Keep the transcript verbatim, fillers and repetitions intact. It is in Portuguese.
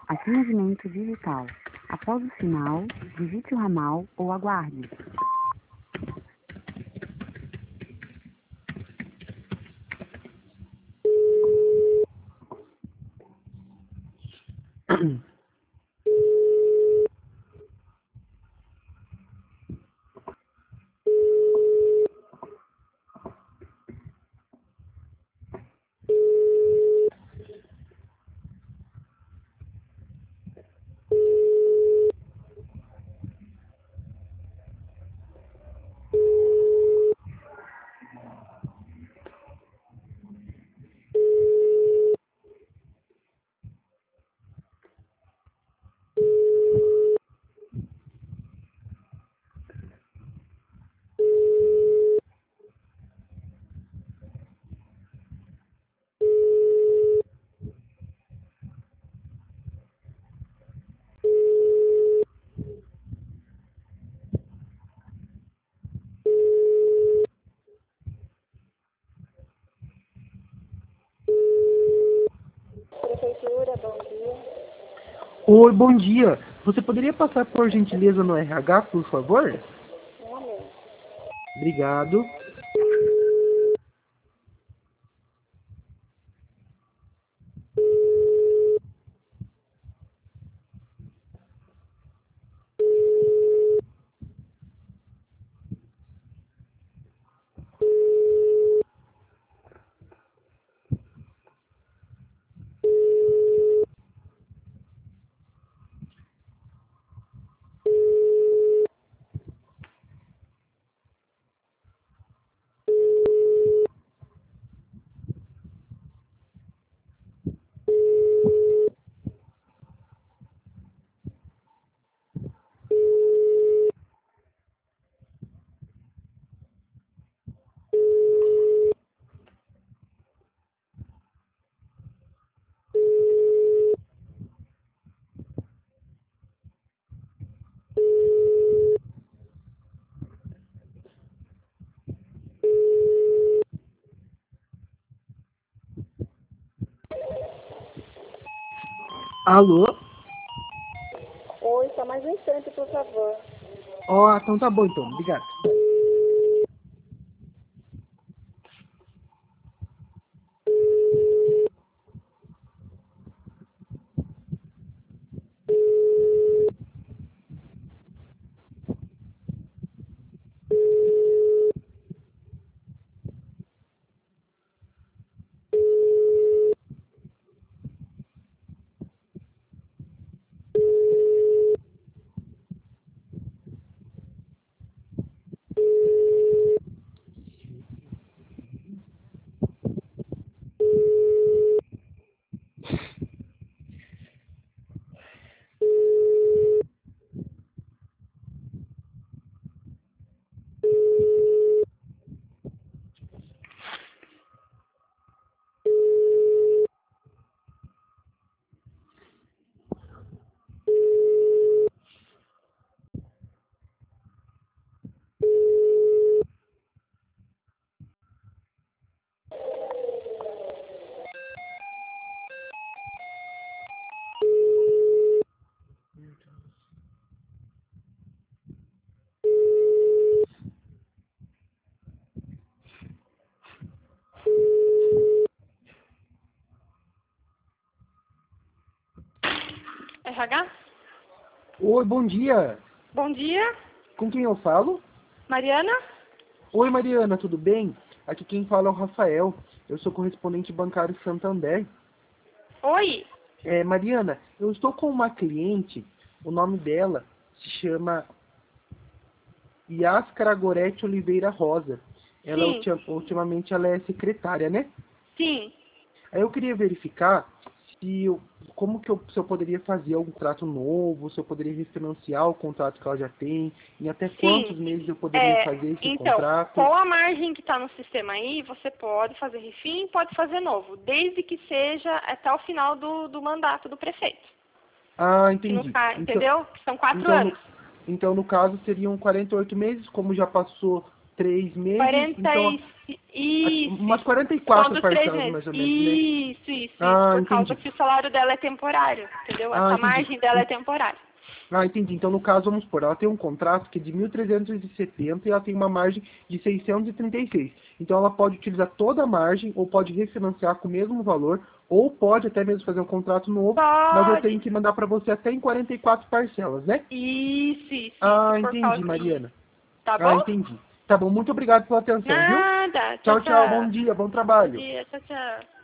Atendimento digital. Após o sinal, digite o ramal ou aguarde. Prefeitura, bom dia. Oi, bom dia. Você poderia passar por gentileza no R H, por favor? Um momento. Obrigado. Alô? Oi, só mais um instante, por favor. Ó, então tá bom então. Obrigado. R H? Oi, bom dia. Bom dia. Com quem eu falo? Mariana? Oi, Mariana, tudo bem? Aqui quem fala é o Rafael. Eu sou correspondente bancário Santander. Oi. É, Mariana, eu estou com uma cliente, o nome dela se chama Yáscara Gorete Oliveira Rosa. Ela Sim, ulti- ultimamente ela é secretária, né? sim, Aí eu queria verificar se eu, como que eu, se eu poderia fazer algum contrato novo, se eu poderia refinanciar o contrato que ela já tem, e até sim. quantos meses eu poderia É, fazer esse então, contrato. com a margem que está no sistema aí, você pode fazer refim, pode fazer novo, desde que seja até o final do, do mandato do prefeito. Ah, Que no, entendi. ca- Então, entendeu? Que são quatro então, no, anos. então, no caso, seriam quarenta e oito meses, como já passou três meses. quarenta Então, e... Isso. umas quarenta e quatro São dos três parcelas, meses. mais ou menos, né? Isso, isso, Ah, isso. Por causa entendi. que o salário dela é temporário, entendeu? Ah, Essa entendi. margem dela é temporária. Ah, entendi. Então, no caso, vamos supor, ela tem um contrato que é de mil trezentos e setenta e ela tem uma margem de seiscentos e trinta e seis. Então, ela pode utilizar toda a margem ou pode refinanciar com o mesmo valor ou pode até mesmo fazer um contrato novo, Pode. mas eu tenho que mandar para você até em quarenta e quatro parcelas, né? Isso, isso. Ah, isso, por entendi, causa Mariana. Tá Ah, bom? entendi. Tá bom, muito obrigado pela atenção, viu? Nada. Tchau, tchau, bom dia, bom Bom trabalho. dia, tchau, tchau.